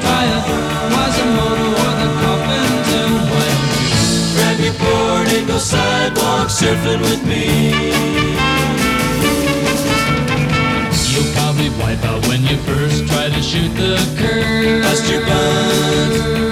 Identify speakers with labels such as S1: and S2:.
S1: tire? Was a motor or the coffin too? Why don't you grab your board and go sidewalk surfing with me? You'll probably wipe out when you first try to shoot the curve. Bust your buns,